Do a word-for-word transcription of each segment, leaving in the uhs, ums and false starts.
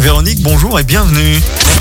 Véronique, bonjour et bienvenue.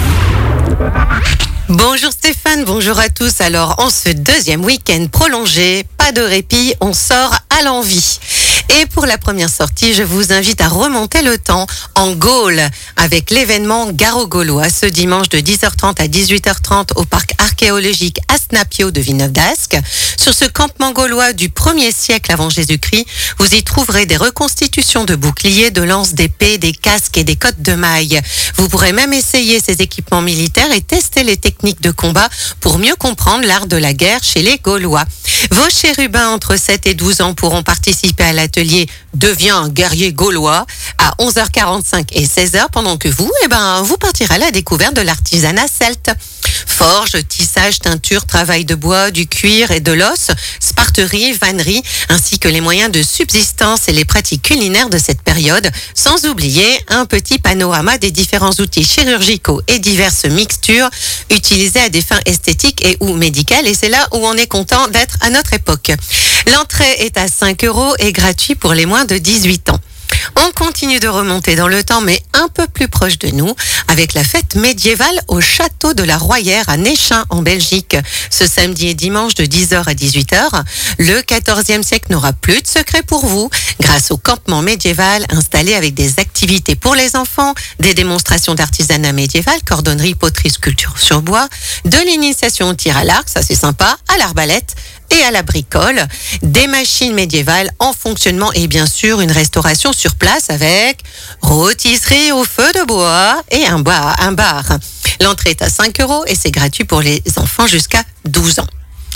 Bonjour Stéphane, bonjour à tous. Alors, en ce deuxième week-end prolongé, pas de répit, on sort à l'envie. Et pour la première sortie, je vous invite à remonter le temps en Gaule avec l'événement Garo-Gaulois ce dimanche de dix heures trente à dix-huit heures trente au parc archéologique Asnapio de Villeneuve-d'Ascq. Sur ce campement gaulois du premier siècle avant Jésus-Christ, vous y trouverez des reconstitutions de boucliers, de lances, d'épées, des casques et des cottes de mailles. Vous pourrez même essayer ces équipements militaires et tester les techniques de combat pour mieux comprendre l'art de la guerre chez les Gaulois. Vos chérubins entre sept et douze ans pourront participer à l'atelier Deviens un guerrier gaulois à onze heures quarante-cinq et seize heures, pendant que vous, eh ben, vous partirez à la découverte de l'artisanat celte. Forge, tissage, teinture, travail de bois, du cuir et de l'os, sparterie, vannerie, ainsi que les moyens de subsistance et les pratiques culinaires de cette période, sans oublier un petit panorama des différents outils chirurgicaux et diverses mixtures utilisées à des fins esthétiques et ou médicales, et c'est là où on est content d'être à notre époque. L'entrée est à cinq euros et gratuit pour les moins de dix-huit ans. On continue de remonter dans le temps, mais un peu plus proche de nous, avec la fête médiévale au château de la Royère à Néchin, en Belgique. Ce samedi et dimanche de dix heures à dix-huit heures, le quatorzième siècle n'aura plus de secret pour vous, grâce au campement médiéval installé avec des activités pour les enfants, des démonstrations d'artisanat médiéval, cordonnerie, poterie, sculpture sur bois, de l'initiation au tir à l'arc, ça c'est sympa, à l'arbalète, et à la bricole, des machines médiévales en fonctionnement et bien sûr une restauration sur place avec rôtisserie au feu de bois et un bar. Un bar. L'entrée est à cinq euros et c'est gratuit pour les enfants jusqu'à douze ans.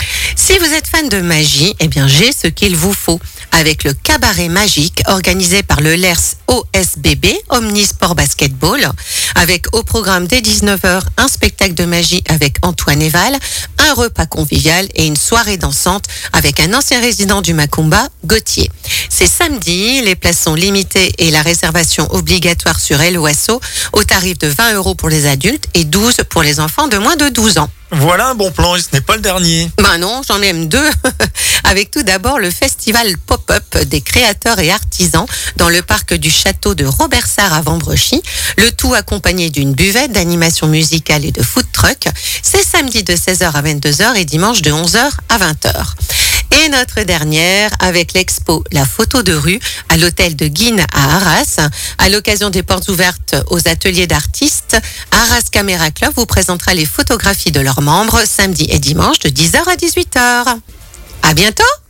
Si vous êtes fan de magie, eh bien j'ai ce qu'il vous faut. Avec le cabaret magique organisé par le L E R S O S B B, Omnisport Basketball, avec au programme dès dix-neuf heures un spectacle de magie avec Antoine Eval, un repas convivial et une soirée dansante avec un ancien résident du Macumba, Gauthier. C'est samedi, les places sont limitées et la réservation obligatoire sur Helloasso au tarif de vingt euros pour les adultes et douze pour les enfants de moins de douze ans. Voilà un bon plan et ce n'est pas le dernier. Ben non, j'en aime deux. Avec tout d'abord le festival pop-up des créateurs et artisans dans le parc du château de Robersart à Vambrechy. Le tout accompagné d'une buvette, d'animation musicale et de food truck. C'est samedi de seize heures à vingt-deux heures et dimanche de onze heures à vingt heures. Et notre dernière avec l'expo La photo de rue à l'hôtel de Guines à Arras. À l'occasion des portes ouvertes aux ateliers d'artistes, Arras Camera Club vous présentera les photographies de leurs membres samedi et dimanche de dix heures à dix-huit heures. À bientôt!